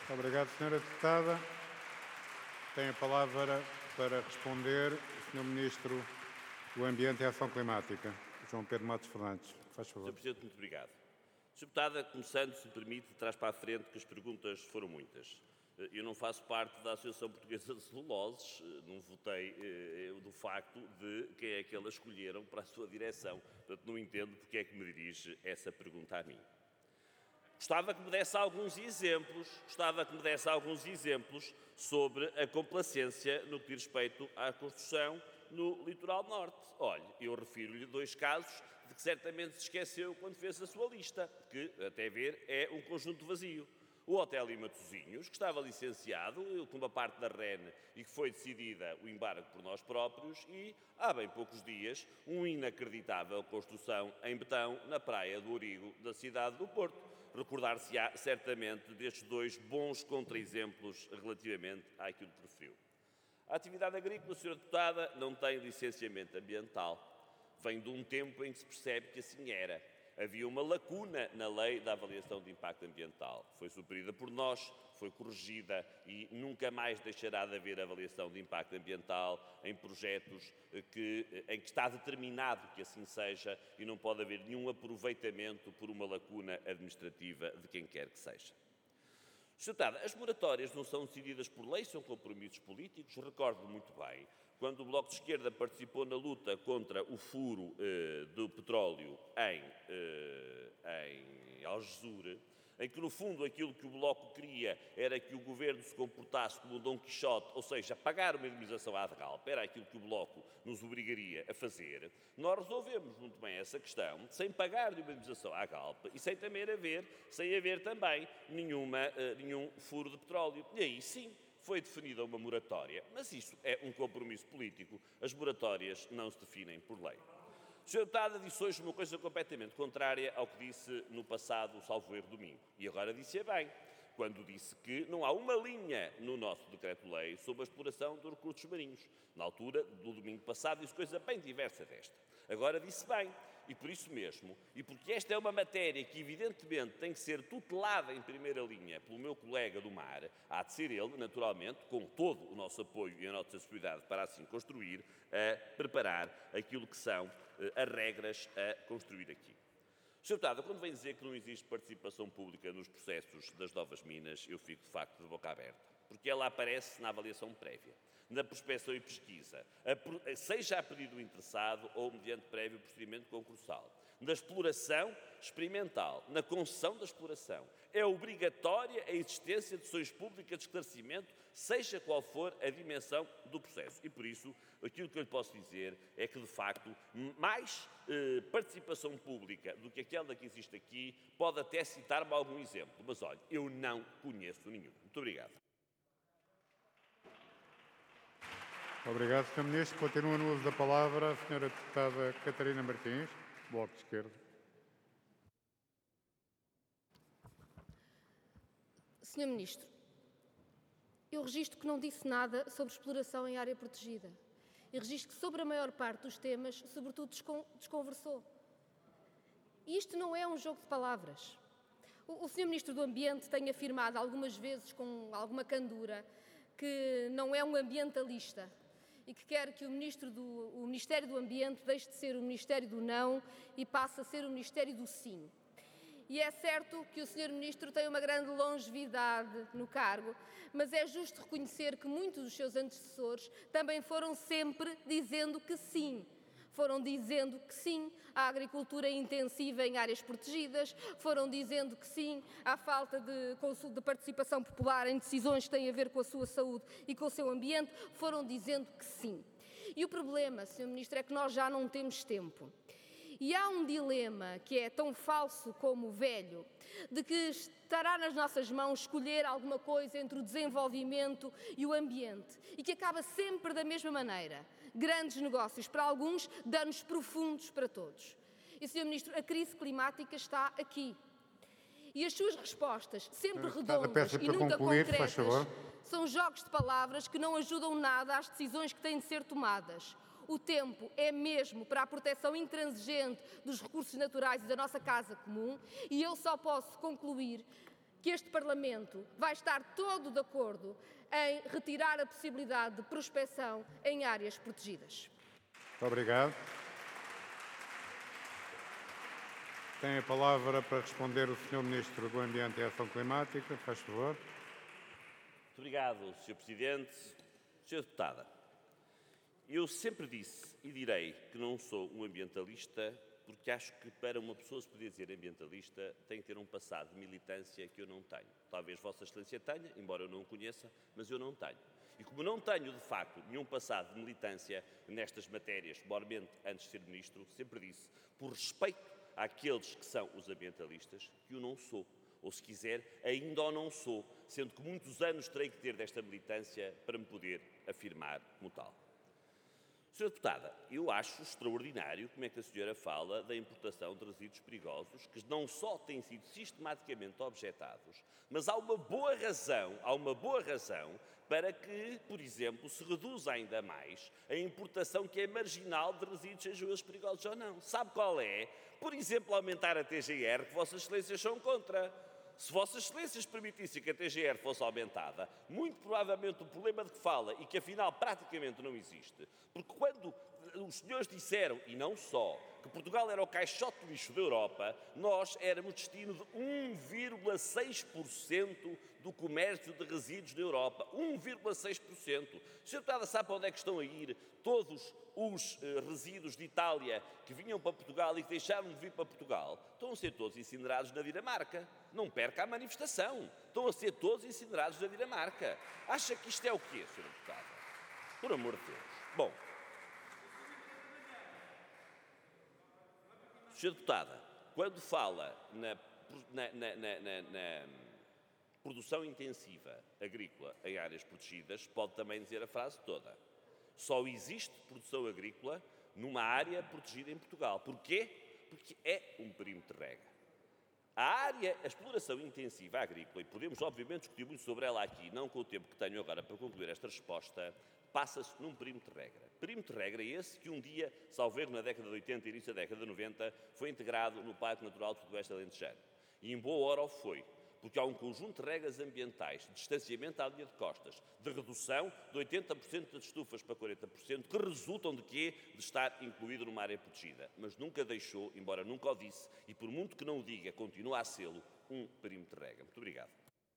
Obrigado, Sra. Deputada. Tem a palavra para responder o Sr. Ministro do Ambiente e Ação Climática, João Pedro Matos Fernandes. Faz favor. Sr. Presidente, muito obrigado. Sra. Deputada, começando, se me permite, de trás para a frente, que as perguntas foram muitas. Eu não faço parte da Associação Portuguesa de Celuloses, não votei do facto de quem é que elas escolheram para a sua direção. Portanto, não entendo porque é que me dirige essa pergunta a mim. Gostava que me desse alguns exemplos sobre a complacência no que diz respeito à construção no litoral norte. Olhe, eu refiro-lhe 2 casos de que certamente se esqueceu quando fez a sua lista, que, até ver, é um conjunto vazio. O Hotel em Matosinhos, que estava licenciado com uma parte da REN e que foi decidida o embargo por nós próprios, e, há bem poucos dias, uma inacreditável construção em betão na praia do Origo, da cidade do Porto. Recordar-se-á certamente destes 2 bons contra-exemplos relativamente àquilo que referiu. A atividade agrícola, Sra. Deputada, não tem licenciamento ambiental. Vem de um tempo em que se percebe que assim era. Havia uma lacuna na lei da avaliação de impacto ambiental. Foi suprida por nós, foi corrigida e nunca mais deixará de haver avaliação de impacto ambiental em projetos em que está determinado que assim seja e não pode haver nenhum aproveitamento por uma lacuna administrativa de quem quer que seja. Sra. Deputada, as moratórias não são decididas por lei, são compromissos políticos. Recordo muito bem, quando o Bloco de Esquerda participou na luta contra o furo do petróleo em Algesur, em que, no fundo, aquilo que o Bloco queria era que o Governo se comportasse como um Dom Quixote, ou seja, pagar uma indemnização à Galp, era aquilo que o Bloco nos obrigaria a fazer. Nós resolvemos muito bem essa questão, sem pagar uma indemnização à Galp e sem haver também nenhum furo de petróleo. E aí sim foi definida uma moratória, mas isso é um compromisso político. As moratórias não se definem por lei. O Sr. Deputada disse hoje uma coisa completamente contrária ao que disse no passado, salvo erro, domingo. E agora disse-a bem, quando disse que não há uma linha no nosso decreto-lei sobre a exploração dos recursos marinhos. Na altura, do domingo passado, disse coisa bem diversa desta. Agora disse bem, e por isso mesmo, e porque esta é uma matéria que evidentemente tem que ser tutelada em primeira linha pelo meu colega do mar, há de ser ele, naturalmente, com todo o nosso apoio e a nossa sensibilidade para assim construir, a preparar aquilo que são as regras a construir aqui. Sr. Deputada, quando vem dizer que não existe participação pública nos processos das novas minas, eu fico de facto de boca aberta, porque ela aparece na avaliação prévia, na prospecção e pesquisa, seja a pedido do interessado ou mediante prévio procedimento concursal, na exploração experimental, na concessão da exploração. É obrigatória a existência de ações públicas de esclarecimento, seja qual for a dimensão do processo. E por isso, aquilo que eu lhe posso dizer é que, de facto, mais participação pública do que aquela que existe aqui, pode até citar-me algum exemplo, mas olha, eu não conheço nenhum. Muito obrigado. Obrigado, Sr. Ministro. Continua no uso da palavra a Sra. Deputada Catarina Martins, Bloco de Esquerda. Sr. Ministro, eu registro que não disse nada sobre exploração em área protegida. E registro que sobre a maior parte dos temas, sobretudo, desconversou. E isto não é um jogo de palavras. O Sr. Ministro do Ambiente tem afirmado algumas vezes, com alguma candura, que não é um ambientalista e que quer que o Ministério do Ambiente deixe de ser o Ministério do Não e passe a ser o Ministério do Sim. E é certo que o Sr. Ministro tem uma grande longevidade no cargo, mas é justo reconhecer que muitos dos seus antecessores também foram sempre dizendo que sim. Foram dizendo que sim à agricultura intensiva em áreas protegidas, foram dizendo que sim à falta de participação popular em decisões que têm a ver com a sua saúde e com o seu ambiente, foram dizendo que sim. E o problema, Sr. Ministro, é que nós já não temos tempo. E há um dilema que é tão falso como velho, de que estará nas nossas mãos escolher alguma coisa entre o desenvolvimento e o ambiente, e que acaba sempre da mesma maneira. Grandes negócios para alguns, danos profundos para todos. E, Sr. Ministro, a crise climática está aqui. E as suas respostas, sempre redondas e nunca concretas, são jogos de palavras que não ajudam nada às decisões que têm de ser tomadas. O tempo é mesmo para a proteção intransigente dos recursos naturais e da nossa casa comum, e eu só posso concluir que este Parlamento vai estar todo de acordo em retirar a possibilidade de prospecção em áreas protegidas. Muito obrigado. Tem a palavra para responder o Sr. Ministro do Ambiente e Ação Climática. Faz favor. Muito obrigado, Sr. Presidente. Sra. Deputada, eu sempre disse e direi que não sou um ambientalista, porque acho que para uma pessoa se poder dizer ambientalista tem que ter um passado de militância que eu não tenho. Talvez Vossa Excelência tenha, embora eu não o conheça, mas eu não tenho. E como não tenho, de facto, nenhum passado de militância nestas matérias, mormente antes de ser Ministro, sempre disse, por respeito àqueles que são os ambientalistas, que eu não sou. Ou, se quiser, ainda o não sou, sendo que muitos anos terei que ter desta militância para me poder afirmar como tal. Sra. Deputada, eu acho extraordinário como é que a senhora fala da importação de resíduos perigosos, que não só têm sido sistematicamente objetados, mas há uma boa razão para que, por exemplo, se reduza ainda mais a importação que é marginal de resíduos, sejam eles perigosos ou não. Sabe qual é? Por exemplo, aumentar a TGR, que Vossas Excelências são contra. Se Vossas Excelências permitissem que a TGR fosse aumentada, muito provavelmente o problema de que fala, e que afinal praticamente não existe, porque quando os senhores disseram, e não só, que Portugal era o caixote de lixo da Europa, nós éramos destino de 1,6% do comércio de resíduos na Europa. 1,6%. Sra. Deputada, sabe para onde é que estão a ir todos os resíduos de Itália que vinham para Portugal e que deixaram de vir para Portugal? Estão a ser todos incinerados na Dinamarca. Não perca a manifestação. Estão a ser todos incinerados na Dinamarca. Acha que isto é o quê, Sra. Deputada? Por amor de Deus. Bom, Sra. Deputada, quando fala na produção intensiva agrícola em áreas protegidas, pode também dizer a frase toda. Só existe produção agrícola numa área protegida em Portugal. Porquê? Porque é um perímetro de regra. A exploração intensiva agrícola, e podemos obviamente discutir muito sobre ela aqui, não com o tempo que tenho agora para concluir esta resposta, passa-se num perímetro de regra. Perímetro de regra é esse que um dia, salvo erro na década de 80 e início da década de 90, foi integrado no Parque Natural do Sudoeste Alentejano. E em boa hora o foi, porque há um conjunto de regras ambientais, de distanciamento à linha de costas, de redução de 80% das estufas para 40%, que resultam de quê? De estar incluído numa área protegida. Mas nunca deixou, embora nunca o disse, e por muito que não o diga, continua a sê-lo, um perímetro de regra. Muito obrigado.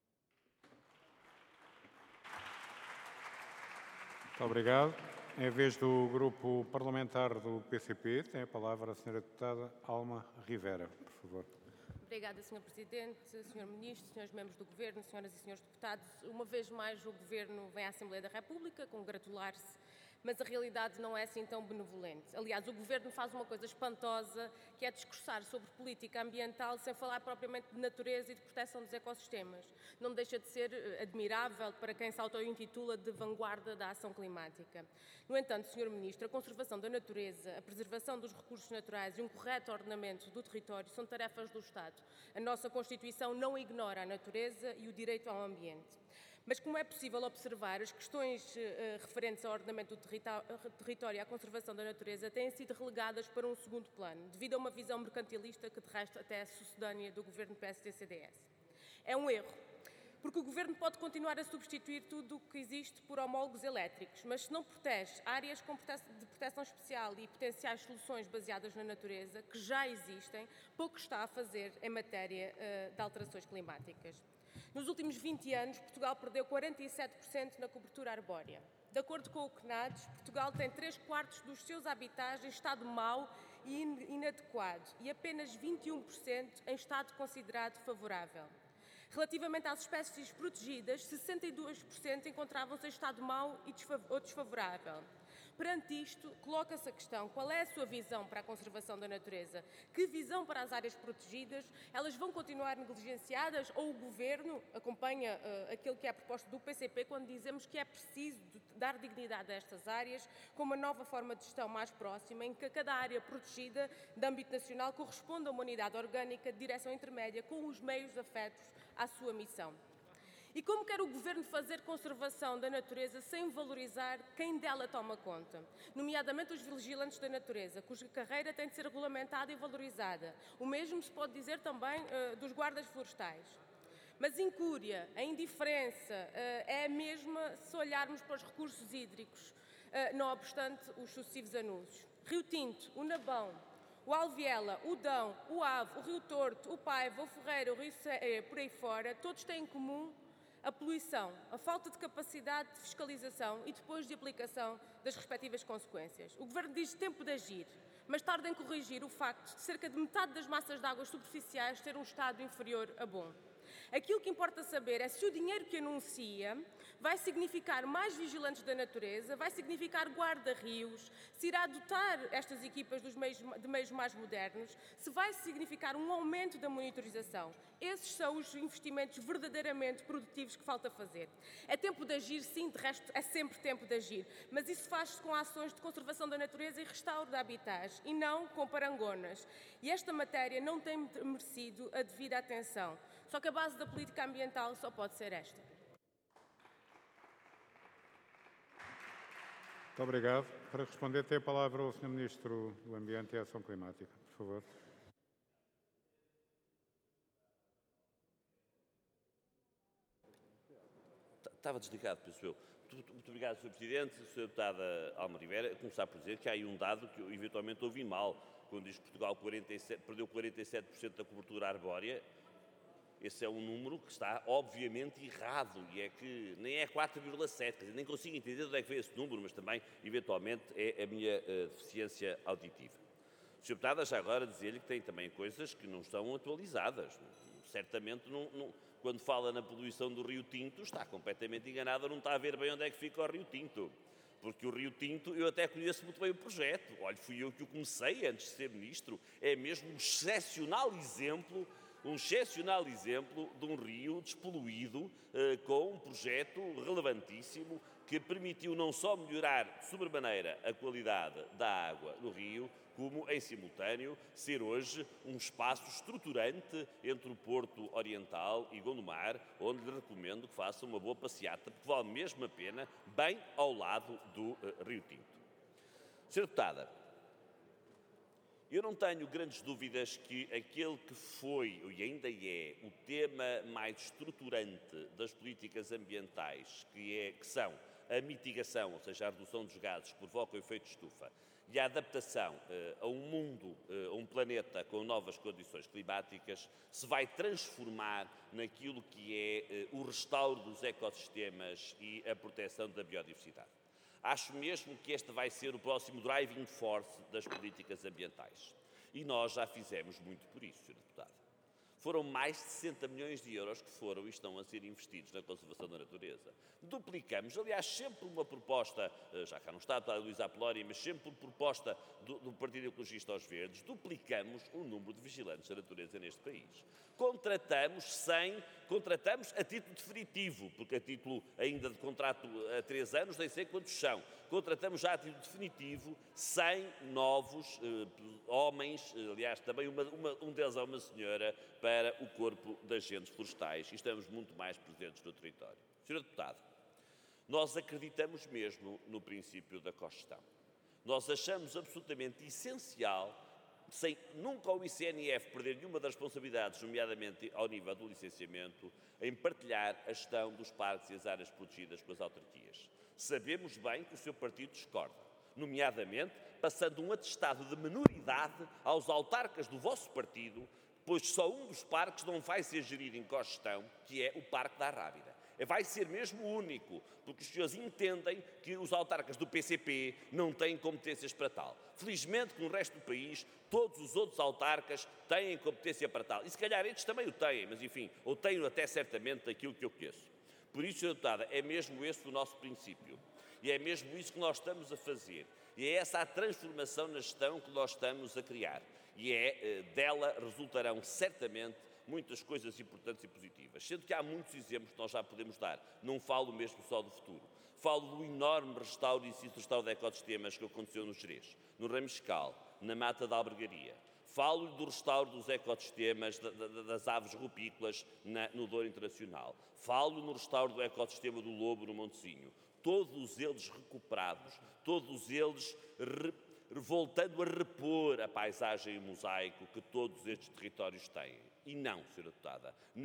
Muito obrigado. Em vez do Grupo Parlamentar do PCP, tem a palavra a Sra. Deputada Alma Rivera, por favor. Obrigada, Sr. Presidente, Sr. Ministro, Srs. Membros do Governo, Sras. e Srs. Deputados. Uma vez mais o Governo vem à Assembleia da República congratular-se, mas a realidade não é assim tão benevolente. Aliás, o Governo faz uma coisa espantosa, que é discursar sobre política ambiental sem falar propriamente de natureza e de proteção dos ecossistemas. Não deixa de ser admirável para quem se auto-intitula de vanguarda da ação climática. No entanto, Sr. Ministro, a conservação da natureza, a preservação dos recursos naturais e um correto ordenamento do território são tarefas do Estado. A nossa Constituição não ignora a natureza e o direito ao ambiente. Mas como é possível observar, as questões referentes ao ordenamento do território e à conservação da natureza têm sido relegadas para um segundo plano, devido a uma visão mercantilista que, de resto, até é sucedânea do governo PSD-CDS. É um erro, porque o governo pode continuar a substituir tudo o que existe por homólogos elétricos, mas se não protege áreas de proteção especial e potenciais soluções baseadas na natureza, que já existem, pouco está a fazer em matéria de alterações climáticas. Nos últimos 20 anos, Portugal perdeu 47% na cobertura arbórea. De acordo com o CNADES, Portugal tem 3/4 dos seus habitats em estado mau e inadequado e apenas 21% em estado considerado favorável. Relativamente às espécies protegidas, 62% encontravam-se em estado mau ou desfavorável. Perante isto, coloca-se a questão: qual é a sua visão para a conservação da natureza? Que visão para as áreas protegidas? Elas vão continuar negligenciadas ou o Governo acompanha aquilo que é a proposta do PCP quando dizemos que é preciso dar dignidade a estas áreas com uma nova forma de gestão mais próxima, em que cada área protegida de âmbito nacional corresponde a uma unidade orgânica de direção intermédia com os meios afetos à sua missão? E como quer o Governo fazer conservação da natureza sem valorizar quem dela toma conta, nomeadamente os vigilantes da natureza, cuja carreira tem de ser regulamentada e valorizada? O mesmo se pode dizer também dos guardas florestais. Mas incúria, a indiferença é a mesma se olharmos para os recursos hídricos, não obstante os sucessivos anúncios. Rio Tinto, o Nabão, o Alviela, o Dão, o Ave, o Rio Torto, o Paiva, o Ferreira, o Rio por aí fora, todos têm em comum a poluição, a falta de capacidade de fiscalização e depois de aplicação das respectivas consequências. O Governo diz tempo de agir, mas tarda em corrigir o facto de cerca de metade das massas de águas superficiais ter um estado inferior a bom. Aquilo que importa saber é se o dinheiro que anuncia vai significar mais vigilantes da natureza, vai significar guarda-rios, se irá dotar estas equipas de meios mais modernos, se vai significar um aumento da monitorização. Esses são os investimentos verdadeiramente produtivos que falta fazer. É tempo de agir, sim, de resto é sempre tempo de agir, mas isso faz-se com ações de conservação da natureza e restauro de habitats, e não com parangonas. E esta matéria não tem merecido a devida atenção. Só que a base da política ambiental só pode ser esta. Muito obrigado. Para responder, tem a palavra o Sr. Ministro do Ambiente e Ação Climática, por favor. Estava desligado, penso eu. Muito obrigado, Sr. Presidente. Sra. Deputada Alma Rivera, começar por dizer que há aí um dado que eu eventualmente ouvi mal, quando diz que Portugal perdeu 47% da cobertura arbórea. Esse é um número que está obviamente errado e é que nem é 4,7, quer dizer, nem consigo entender de onde é que veio esse número, mas também, eventualmente, é a minha deficiência auditiva. Sr. Deputada, já agora dizer-lhe que tem também coisas que não estão atualizadas. Certamente, quando fala na poluição do Rio Tinto, está completamente enganada, não está a ver bem onde é que fica o Rio Tinto. Porque o Rio Tinto, eu até conheço muito bem o projeto. Olha, fui eu que o comecei antes de ser ministro. É mesmo um excepcional exemplo de um rio despoluído com um projeto relevantíssimo que permitiu não só melhorar de sobremaneira a qualidade da água do rio, como, em simultâneo, ser hoje um espaço estruturante entre o Porto Oriental e Gondomar, onde lhe recomendo que faça uma boa passeata, porque vale mesmo a pena, bem ao lado do Rio Tinto. Sra. Deputada, eu não tenho grandes dúvidas que aquele que foi e ainda é o tema mais estruturante das políticas ambientais, que são a mitigação, ou seja, a redução dos gases que provocam o efeito de estufa, e a adaptação a um mundo, a um planeta com novas condições climáticas, se vai transformar naquilo que é o restauro dos ecossistemas e a proteção da biodiversidade. Acho mesmo que este vai ser o próximo driving force das políticas ambientais. E nós já fizemos muito por isso, Sra. Deputada. Foram mais de 60 milhões de euros que foram e estão a ser investidos na conservação da natureza. Duplicamos, aliás, sempre uma proposta, já cá não está a Luísa Apolónia, mas sempre por proposta do Partido Ecologista aos Verdes, duplicamos o número de vigilantes da natureza neste país. Contratamos a título definitivo, porque a título ainda de contrato a 3 anos, nem sei quantos são. Contratamos já a título definitivo 100 novos homens, aliás, também um deles é uma senhora, para o Corpo de Agentes Florestais e estamos muito mais presentes no território. Sra. Deputada, nós acreditamos mesmo no princípio da cogestão. Nós achamos absolutamente essencial, sem nunca o ICNF perder nenhuma das responsabilidades, nomeadamente ao nível do licenciamento, em partilhar a gestão dos parques e as áreas protegidas com as autarquias. Sabemos bem que o seu partido discorda, nomeadamente passando um atestado de menoridade aos autarcas do vosso partido, pois só um dos parques não vai ser gerido em cogestão, que é o Parque da Arrábida. Vai ser mesmo o único, porque os senhores entendem que os autarcas do PCP não têm competências para tal. Felizmente que no resto do país todos os outros autarcas têm competência para tal. E se calhar estes também o têm, mas enfim, ou têm até certamente daquilo que eu conheço. Por isso, Sra. Deputada, é mesmo esse o nosso princípio. E é mesmo isso que nós estamos a fazer. E é essa a transformação na gestão que nós estamos a criar. E dela resultarão certamente muitas coisas importantes e positivas, sendo que há muitos exemplos que nós já podemos dar. Não falo mesmo só do futuro. Falo do enorme restauro e restauro de ecossistemas que aconteceu no Gerês, no Ramiscal, na Mata da Albergaria. Falo do restauro dos ecossistemas das aves rupícolas no Douro Internacional. Falo no restauro do ecossistema do lobo no Montezinho. Todos eles recuperados, todos eles voltando a repor a paisagem e o mosaico que todos estes territórios têm. E não, Sra. Deputada,